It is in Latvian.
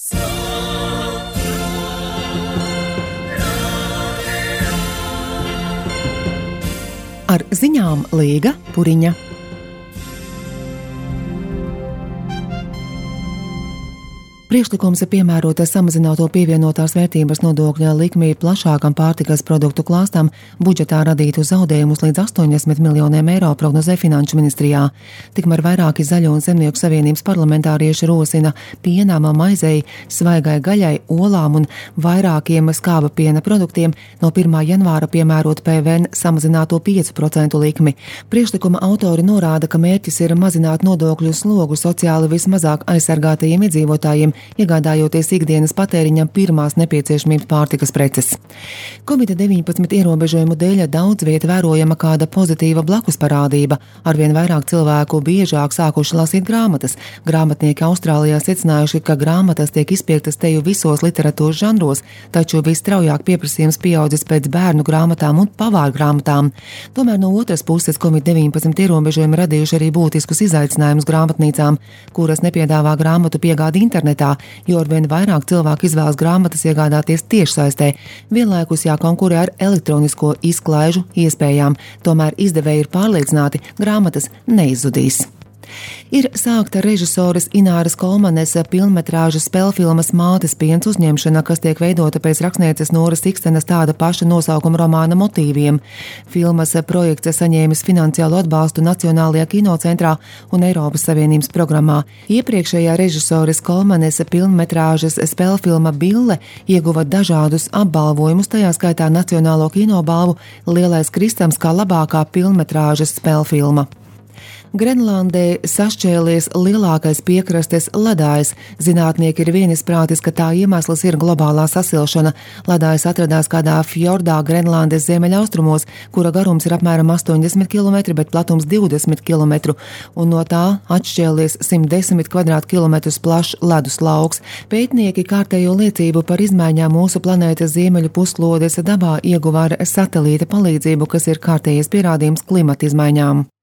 Ar ziņām Līga Puriņa. Priekšlikums piemērot samazināto pievienotās vērtības nodokļa likmi plašākam pārtikas produktu klāstam budžetā radītu zaudējumus līdz 80 miljoniem eiro, prognozē Finanšu ministrijā. Tikmēr vairāki Zaļo un Zemnieku savienības parlamentārieši rosina pienām, maizei, svaigai gaļai, olām un vairākiem skāba piena produktiem no 1. janvāra piemērot PVN samazināto 5% likmi. Priekšlikuma autori norāda, ka mērķis ir mazināt nodokļu slogu sociāli vismazāk aizsargātajiem iedzīvotājiem, iegādājoties ikdienas patēriņam pirmās nepieciešamības pārtikas preces. Covid-19 ierobežojumu dēļ daudz vieta vērojama kāda pozitīva blakus parādība. Arvien vairāk cilvēku biežāk sākuši lasīt grāmatas. Grāmatnieki Austrālijā secinājuši, ka grāmatas tiek izpirktas teju visos literatūras žanros, taču visstraujāk pieprasījums pieaudzis pēc bērnu grāmatām un pavāru grāmatām. Tomēr no otras puses Covid-19 ierobežojumi radījuši arī būtiskus izaicinājumus grāmatnīcām, kuras nepiedāvā grāmatu piegādi internetā, jo arvien vairāk cilvēku izvēlas grāmatas iegādāties tiešsaistē, vienlaikus jākonkurē ar elektronisko izklaižu iespējām. Tomēr izdevēji ir pārliecināti, grāmatas neizzudīs. Ir sākta režisoras Ināras Kolmanes pilnmetrāžas spēlfilmas Mātes piens uzņemšana, kas tiek veidota pēc rakstnieces Noras Ikstenes tāda paša nosaukuma romāna motīviem. Filmas projekts saņēmis finansiālu atbalstu Nacionālajā kinocentrā un Eiropas Savienības programmā. Iepriekšējā režisoras Kolmanes pilnmetrāžas spēlfilma Bille ieguva dažādus apbalvojumus, tajā skaitā Nacionālo kinobalvu Lielais Kristams kā labākā pilnmetrāžas spēlfilma. Grenlandē sašķēlies lielākais piekrastes ledājs. Zinātnieki ir vienisprātis, ka tā iemesls ir globālā sasilšana. Ledājs atradās kādā fjordā Grenlandes ziemeļaustrumos, kura garums ir apmēram 80 km, bet platums 20 km, un no tā atšķēlies 110 kvadrātkilometrus plašs ledus lauks. Pētnieki kārtējo liecību par izmaiņām mūsu planētas ziemeļu puslodes dabā ieguva ar satelīta palīdzību, kas ir kārtējais pierādījums klimata izmaiņām.